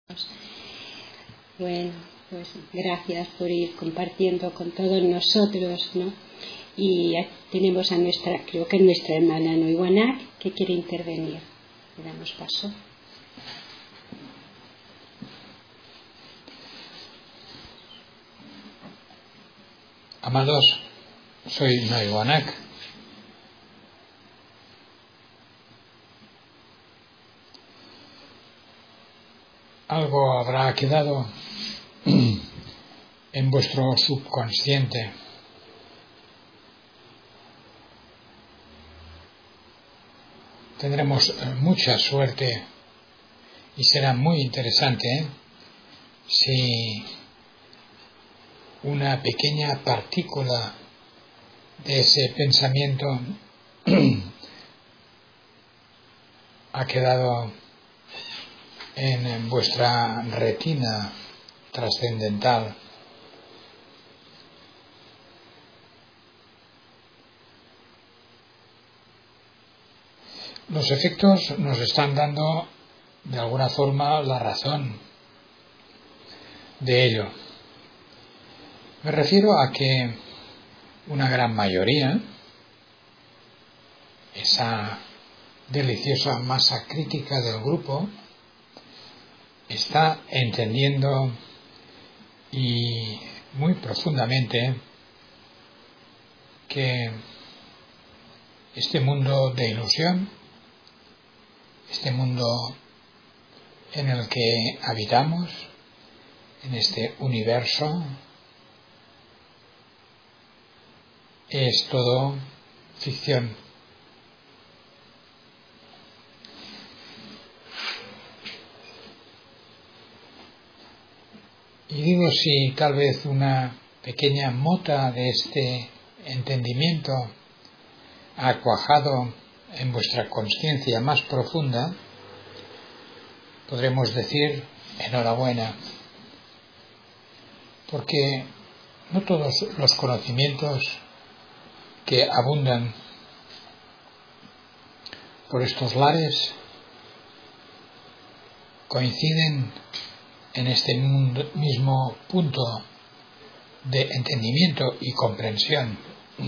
Bueno, pues gracias por ir compartiendo con todos nosotros, ¿no? Y tenemos a creo que nuestra hermana Noiwanak, que quiere intervenir. Le damos paso. Amados, soy Noiwanak. Algo habrá quedado en vuestro subconsciente. Tendremos mucha suerte y será muy interesante si una pequeña partícula de ese pensamiento ha quedado en vuestra retina trascendental. Los efectos nos están dando de alguna forma la razón de ello. Me refiero a que una gran mayoría, esa deliciosa masa crítica del grupo, está entendiendo y muy profundamente que este mundo de ilusión, este mundo en el que habitamos, en este universo, es todo ficción. Y digo, si tal vez una pequeña mota de este entendimiento ha cuajado en vuestra consciencia más profunda, podremos decir enhorabuena, porque no todos los conocimientos que abundan por estos lares coinciden en este mismo punto de entendimiento y comprensión,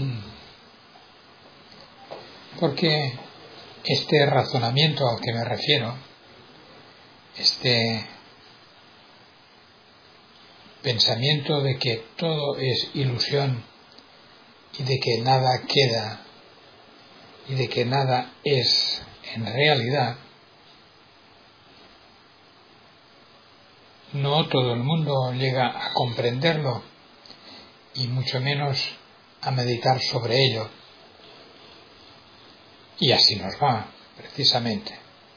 porque este razonamiento al que me refiero, este pensamiento de que todo es ilusión y de que nada queda y de que nada es en realidad, no todo el mundo llega a comprenderlo y mucho menos a meditar sobre ello. Y así nos va, precisamente.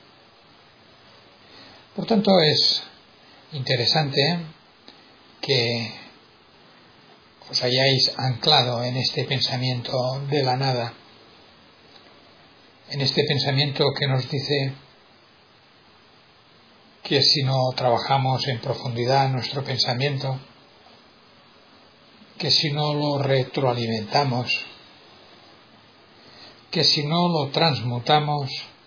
Por tanto, es interesante que os hayáis anclado en este pensamiento de la nada, en este pensamiento que nos dice que si no trabajamos en profundidad nuestro pensamiento, que si no lo retroalimentamos, que si no lo transmutamos,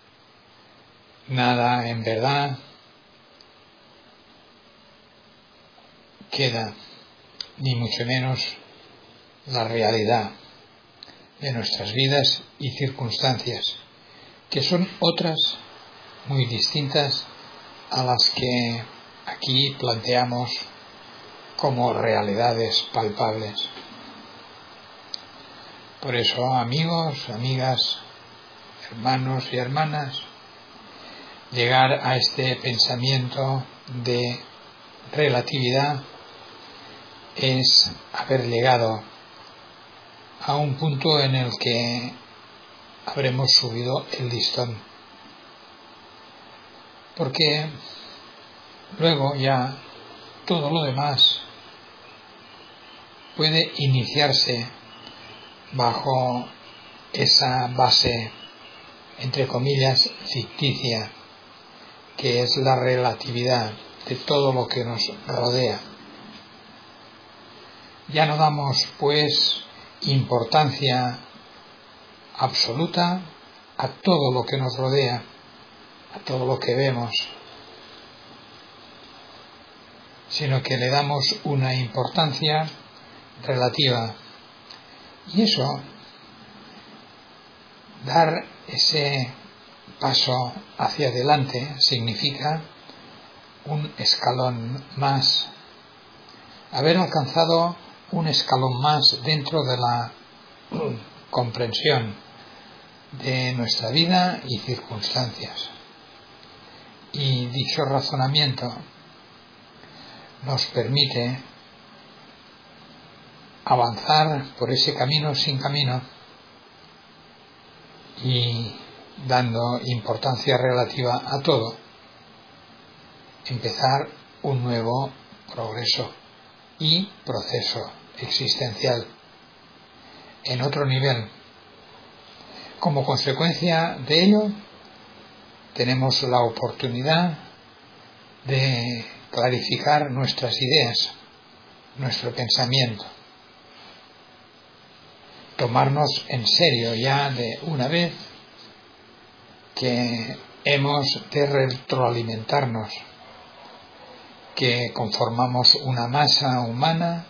nada en verdad queda, ni mucho menos la realidad de nuestras vidas y circunstancias, que son otras muy distintas a las que aquí planteamos como realidades palpables. Por eso, amigos, amigas, hermanos y hermanas, llegar a este pensamiento de relatividad es haber llegado a un punto en el que habremos subido el listón. Porque luego ya todo lo demás puede iniciarse bajo esa base, entre comillas, ficticia, que es la relatividad de todo lo que nos rodea. Ya no damos, pues, importancia absoluta a todo lo que nos rodea, a todo lo que vemos. sino que le damos una importancia relativa. Y eso, dar ese paso hacia adelante, significa un escalón más, haber alcanzado un escalón más dentro de la comprensión de nuestra vida y circunstancias. Y dicho razonamiento nos permite avanzar por ese camino sin camino y, dando importancia relativa a todo, empezar un nuevo progreso y proceso existencial en otro nivel. Como consecuencia de ello, tenemos la oportunidad de clarificar nuestras ideas, nuestro pensamiento, tomarnos en serio ya de una vez que hemos de retroalimentarnos, que conformamos una masa humana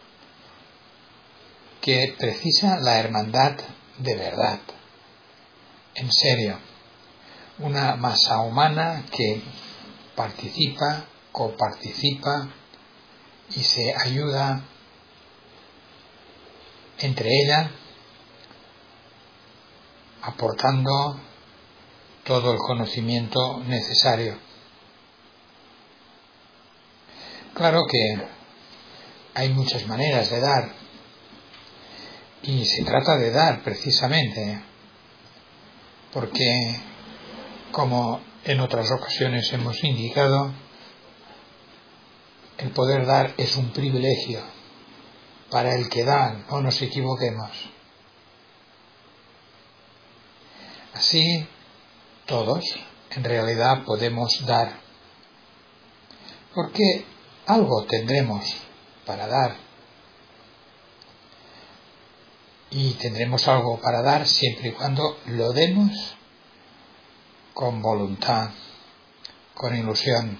que precisa la hermandad de verdad, en serio, una masa humana que participa, coparticipa y se ayuda entre ella, aportando todo el conocimiento necesario. Claro que hay muchas maneras de dar, y se trata de dar precisamente, porque, como en otras ocasiones hemos indicado, el poder dar es un privilegio para el que da, no nos equivoquemos. Así, todos en realidad podemos dar, porque algo tendremos para dar, y tendremos algo para dar siempre y cuando lo demos con voluntad, con ilusión,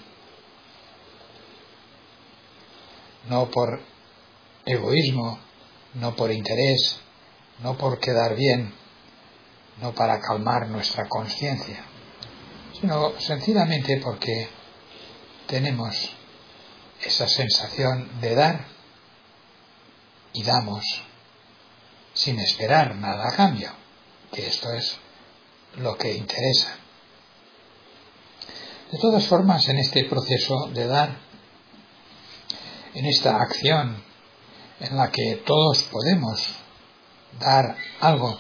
no por egoísmo, no por interés, no por quedar bien, no para calmar nuestra conciencia, sino sencillamente porque tenemos esa sensación de dar y damos sin esperar nada a cambio, que esto es lo que interesa. De todas formas, en este proceso de dar, en esta acción en la que todos podemos dar algo,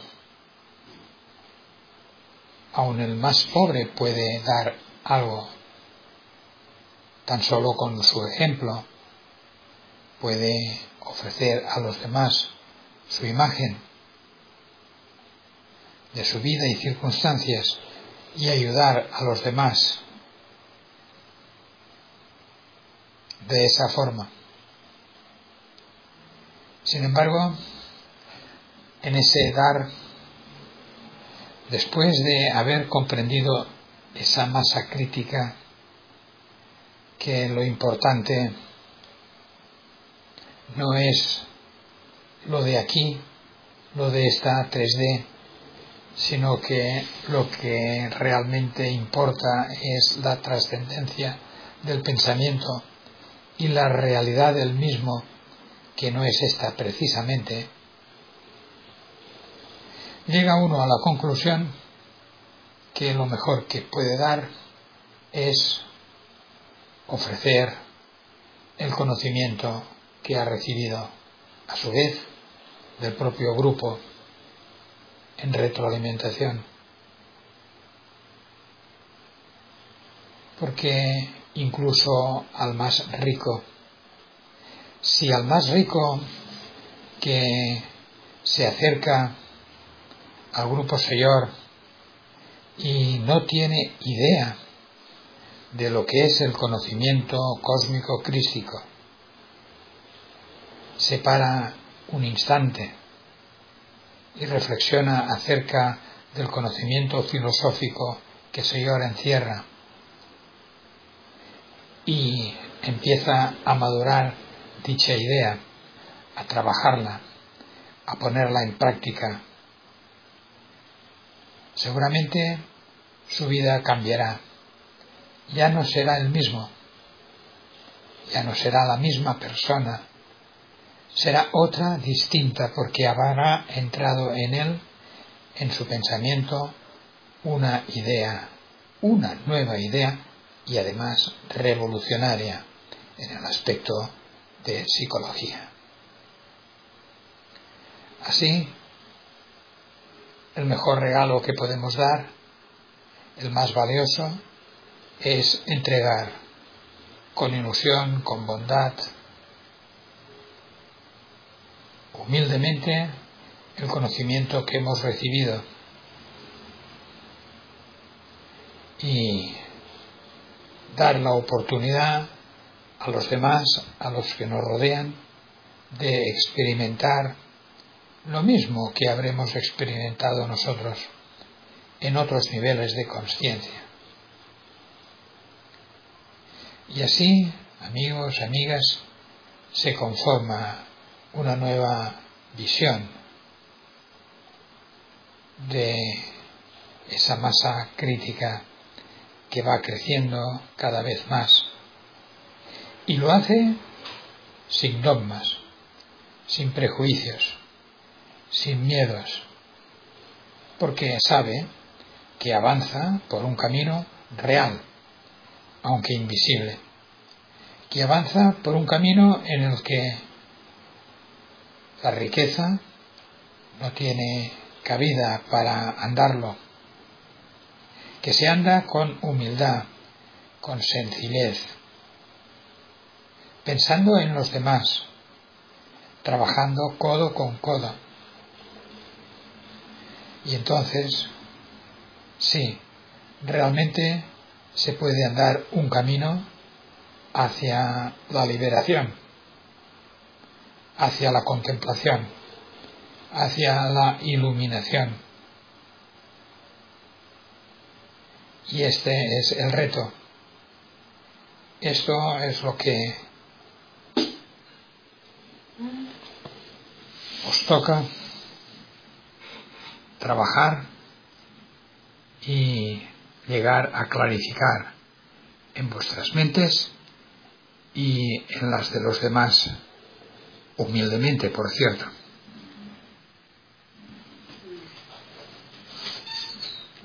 aun el más pobre puede dar algo, tan solo con su ejemplo puede ofrecer a los demás su imagen de su vida y circunstancias y ayudar a los demás de esa forma. Sin embargo, en ese dar, después de haber comprendido esa masa crítica, que lo importante no es lo de aquí, lo de esta 3D, sino que lo que realmente importa es la trascendencia del pensamiento y la realidad del mismo, que no es esta precisamente, llega uno a la conclusión que lo mejor que puede dar es ofrecer el conocimiento que ha recibido, a su vez, del propio grupo en retroalimentación. Porque incluso al más rico, si al más rico que se acerca al grupo Señor y no tiene idea de lo que es el conocimiento cósmico crístico, se para un instante y reflexiona acerca del conocimiento filosófico que Señor encierra, y empieza a madurar dicha idea, a trabajarla, a ponerla en práctica, seguramente su vida cambiará. Ya no será el mismo, ya no será la misma persona, será otra distinta porque habrá entrado en él, en su pensamiento, una idea, una nueva idea y además revolucionaria en el aspecto de psicología. Así, el mejor regalo que podemos dar, el más valioso, es entregar con ilusión, con bondad, humildemente, el conocimiento que hemos recibido y dar la oportunidad a los demás, a los que nos rodean, de experimentar lo mismo que habremos experimentado nosotros en otros niveles de consciencia. Y así, amigos, amigas, se conforma una nueva visión de esa masa crítica que va creciendo cada vez más. Y lo hace sin dogmas, sin prejuicios, sin miedos, porque sabe que avanza por un camino real, aunque invisible, que avanza por un camino en el que la riqueza no tiene cabida para andarlo, que se anda con humildad, con sencillez, pensando en los demás, trabajando codo con codo. Y entonces, sí, realmente se puede andar un camino hacia la liberación, hacia la contemplación, hacia la iluminación. Y este es el reto. Esto es lo que os toca trabajar y llegar a clarificar en vuestras mentes y en las de los demás, humildemente, por cierto.